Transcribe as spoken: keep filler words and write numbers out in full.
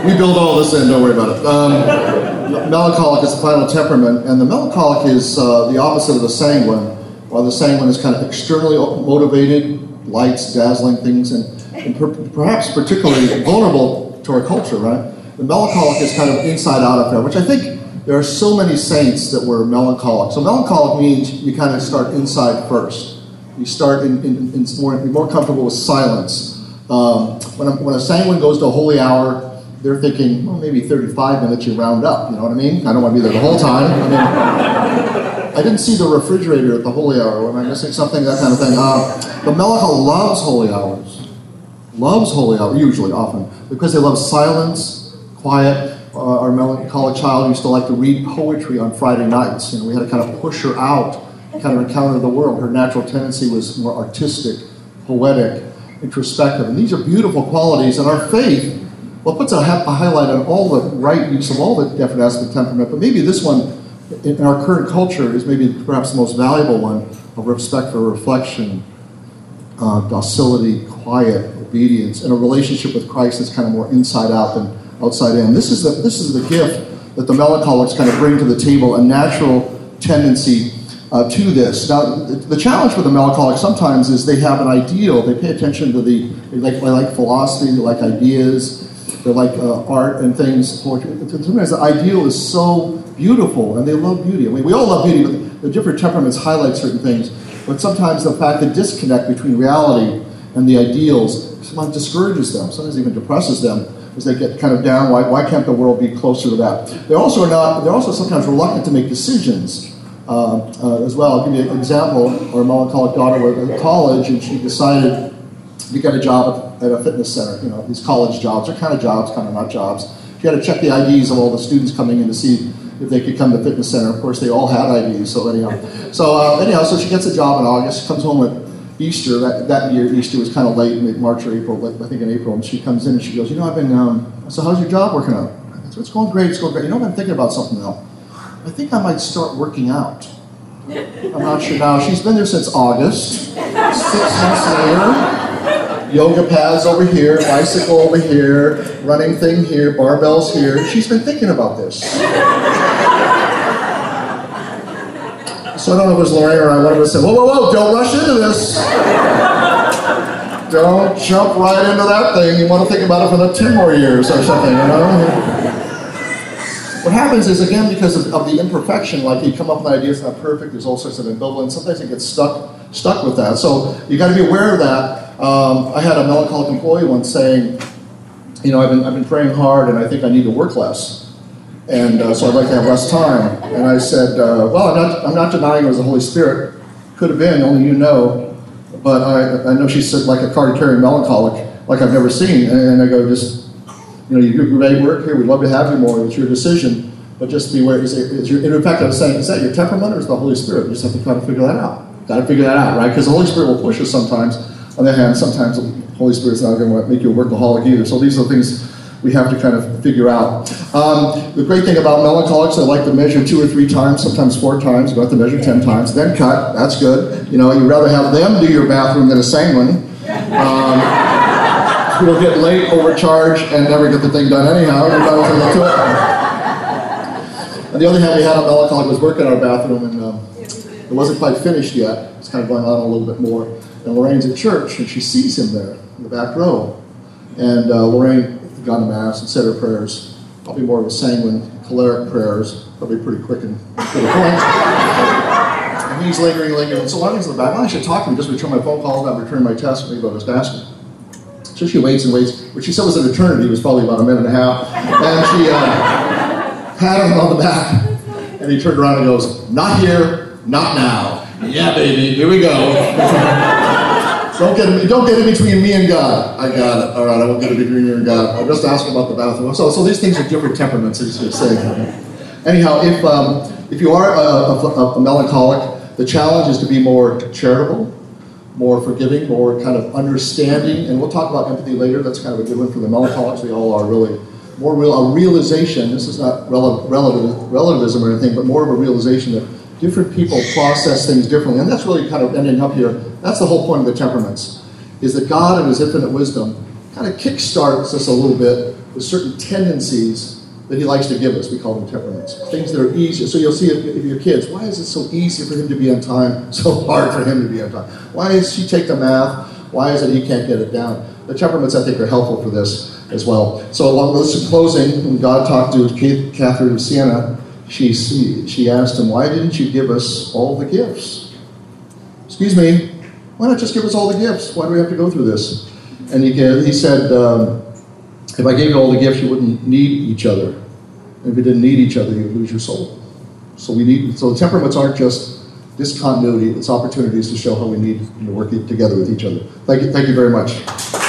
We build all this in, don't worry about it. Um, melancholic is the final temperament, and the melancholic is uh, the opposite of the sanguine, while the sanguine is kind of externally motivated, lights, dazzling things, and, and per- perhaps particularly vulnerable to our culture, right? The melancholic is kind of inside-out affair, which I think there are so many saints that were melancholic. So melancholic means you kind of start inside first. You start in, in, in more, more comfortable with silence. Um, when, a, when a sanguine goes to a holy hour, they're thinking, well, maybe thirty-five minutes you round up, you know what I mean? I don't want to be there the whole time. I mean, I didn't see the refrigerator at the holy hour. Am I missing something? That kind of thing. Uh, the melancholic loves holy hours. Loves holy hours, usually, often, because they love silence, quiet. Uh, our melancholic child used to like to read poetry on Friday nights. You know, we had to kind of push her out, kind of encounter the world. Her natural tendency was more artistic, poetic, introspective. And these are beautiful qualities. And our faith, well, puts a, a highlight on all the right use of all the different aspects of temperament. But maybe this one, in our current culture, is maybe perhaps the most valuable one of respect for reflection, uh, docility, quiet, obedience, and a relationship with Christ that's kind of more inside out than outside in. This is the this is the gift that the melancholics kind of bring to the table, a natural tendency uh, to this. Now, the, the challenge for the melancholics sometimes is they have an ideal. They pay attention to the, they like, they like philosophy, they like ideas, they like uh, art and things, poetry. Sometimes the ideal is so beautiful, and they love beauty. I mean, we all love beauty, but the different temperaments highlight certain things. But sometimes the fact that disconnect between reality and the ideals sometimes discourages them, sometimes even depresses them, as they get kind of down. Why, why can't the world be closer to that? They also are not. They're also sometimes reluctant to make decisions uh, uh, as well. I'll give you an example. Our melancholic daughter was at college, and she decided to get a job at a fitness center. You know, these college jobs are kind of jobs, kind of not jobs. She had to check the I Ds of all the students coming in to see if they could come to the fitness center. Of course, they all had I Ds. So anyhow, so uh, anyhow, so she gets a job in August. She comes home at Easter. That, that year, Easter was kind of late, in March or April, I think in April, and she comes in and she goes, you know, I've been, um, so how's your job working out? I said, it's going great, it's going great. You know, I've been thinking about something now. I think I might start working out. I'm not sure now. She's been there since August. Six months later, yoga pads over here, bicycle over here, running thing here, barbells here. She's been thinking about this. So I don't know if it was Lorraine or I, one of us said, whoa, whoa, whoa, don't rush into this. Don't jump right into that thing. You want to think about it for the ten more years or something, you know? What happens is, again, because of, of the imperfection, like you come up with an idea, it's not perfect, there's all sorts of ambivalence. Sometimes it gets stuck stuck with that. So you got to be aware of that. Um, I had a melancholic employee once saying, you know, I've been, I've been praying hard and I think I need to work less. And uh, so I'd like to have less time. And I said, uh, well, I'm not, I'm not denying it was the Holy Spirit. Could have been, only you know. But I, I know she said like a card-carrying melancholic, like I've never seen. And I go, just, you know, you do great work here. We'd love to have you more. It's your decision. But just be aware. Is it, is your, in fact, I was saying, is that your temperament or is the Holy Spirit? You just have to try to figure that out. Got to figure that out, right? Because the Holy Spirit will push us sometimes. On the other hand, sometimes the Holy Spirit's not going to make you a workaholic either. So these are the things we have to kind of figure out. Um, the great thing about melancholics, they like to measure two or three times, sometimes four times. You have to measure ten times, then cut. That's good. You know, you'd rather have them do your bathroom than a sanguine. Um, who will get late, overcharge, and never get the thing done anyhow. You're not going to it. On the other hand, we had a melancholic who was working in our bathroom, and um, it wasn't quite finished yet. It's kind of going on a little bit more. And Lorraine's at church, and she sees him there in the back row. And uh, Lorraine had gone to Mass and said her prayers, probably more of a sanguine, choleric prayers, probably pretty quick and to the point. And he's lingering, lingering. And so Lorraine's in the back. Well, I should talk to him, just return my phone calls, not return my tests, maybe go to his basket. So she waits and waits. What she said was an eternity. It was probably about a minute and a half. And she uh, patted him on the back. And he turned around and goes, not here, not now. Yeah, baby, here we go. Don't get in, don't get in between me and God. I got it. All right, I won't get in between you and God. I'll just ask about the bathroom. So, so these things are different temperaments, as you say. Anyhow, if um, if you are a, a, a melancholic, the challenge is to be more charitable, more forgiving, more kind of understanding. And we'll talk about empathy later. That's kind of a good one for the melancholics. We all are really more real. A realization. This is not rel- relative, relativism or anything, but more of a realization that different people process things differently. And that's really kind of ending up here. That's the whole point of the temperaments, is that God in his infinite wisdom kind of kickstarts us a little bit with certain tendencies that he likes to give us. We call them temperaments. Things that are easy. So you'll see if, if your kids, why is it so easy for him to be on time, so hard for him to be on time? Why does she take the math? Why is it he can't get it down? The temperaments, I think, are helpful for this as well. So along with this in closing, when God talked to Catherine of Siena, she, she asked him, why didn't you give us all the gifts? Excuse me, why not just give us all the gifts? Why do we have to go through this? And he, he said, um, if I gave you all the gifts, you wouldn't need each other. And if you didn't need each other, you'd lose your soul. So we need. So the temperaments aren't just discontinuity, it's opportunities to show how we need to work together with each other. Thank you, thank you very much.